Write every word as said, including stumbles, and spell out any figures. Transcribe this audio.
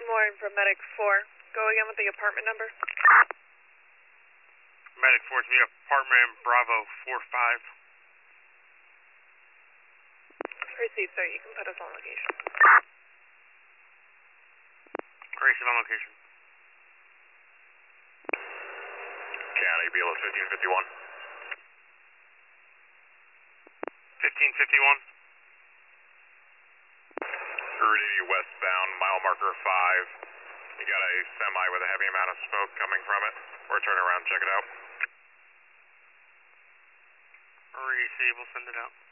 Warren from Medic four. Go again with the apartment number. Medic four to the apartment Bravo four five. Received, sir. You can put us on location. Receive on location. County, B L O fifteen fifty-one. fifteen fifty-one. Route eighty westbound, mile marker five. You got a semi with a heavy amount of smoke coming from it. We're turning around, check it out. Receive, we'll send it out.